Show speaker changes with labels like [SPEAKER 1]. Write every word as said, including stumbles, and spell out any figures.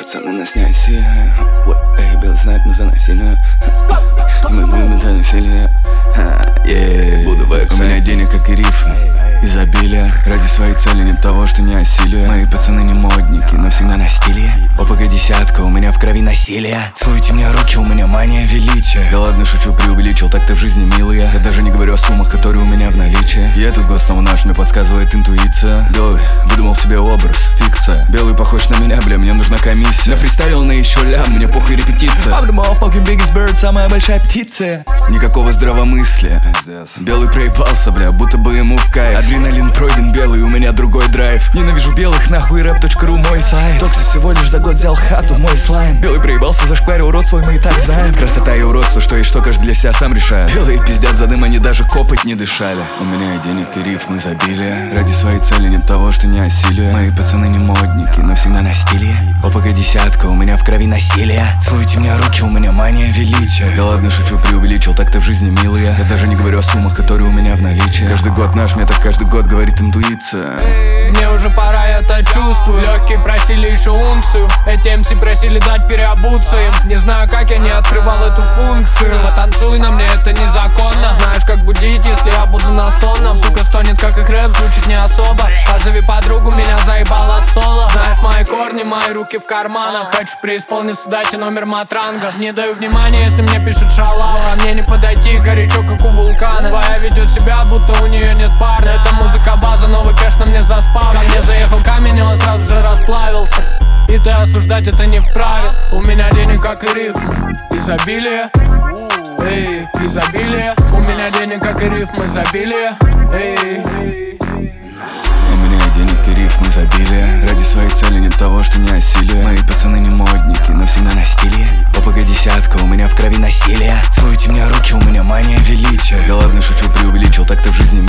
[SPEAKER 1] пацаны нас не осилия. Эй, белый знает, мы за насилие. Мы любим за насилие. Буду в эксе. У меня денег, как и риф, изобилие. Ради своей цели нет того, что не осилие. Мои пацаны не модники, но всегда на стиле. ОПГ десятка, у меня в крови насилие. Целуйте мне руки, у меня мания величия. Да ладно, шучу, преувеличил, так-то в жизни милые. Я даже не говорю о суммах, которые у меня в наличии. И этот год снова наш, мне подсказывает интуиция. Белый выдумал себе образ, фикция. Белый похож на меня, бля, мне нужна комиссия. Я фристайлил на еще лям, мне похуй репетиция. I'm the motherfucking biggest bird, самая большая птица. Никакого здравомыслия. Белый проебался, бля, будто бы ему в кайф. Адреналин пройден, белый, у меня другой драйв. Ненавижу белых, нахуй рэп точка ру мой сайт. Токси всего лишь за год взял хату, мой слайм. Белый проебался, зашкварил рот свой, мы и так знаем. Красота и уродство, что и что каждый для себя сам решает. Белые пиздят за дым, они даже копать не дышали. У меня и денег, и рифм, изобилие. Ради своей цели нет того, что не осилие. Мои пацаны не модники, но всегда на стиле. ОПГ десятка, у меня в крови насилие. Целуйте мне руки, у меня мания величия. Да ладно, шучу, преувеличил, так-то в жизни милые. Я даже не говорю о суммах, которые у меня в наличии. Каждый год наш, мне так каждый год говорит интуиция.
[SPEAKER 2] Мне уже пора, я это чувствую. Легкие просили еще унцию. Эти эм си просили дать переобуться им. Не знаю, как я не открывал эту функцию. Потанцуй на мне, это незаконно. Знаешь, как будить, если я буду на сонном. Сука стонет, как их рэп, звучит не особо. Позови подругу, меня заебало соло. Знаешь мои корни, мои руки в карманах. Хочу преисполниться, дайте номер матранга. Не даю внимания, если мне пишет шалава. А мне не подойти, горячо, как у вулкана. Твоя ведет себя, будто у нее нет парня. Это музыка база, новый кэш на мне заспал. Ко мне заехал камень, и он сразу же расплавился. И ты осуждать это не вправе. У меня денег, как и рифм, изобилие. Эй, изобилие. У меня денег, как и рифм, изобилие. Эй.
[SPEAKER 1] У меня денег и рифм, изобилие. Ради своей цели нет того, что не осилие. Мои пацаны не модники, но всегда на стиле. ОПГ десятка, у меня в крови насилие. Целуйте мне руки, у меня мания величия. Да ладно, шучу, преувеличил, так-то в жизни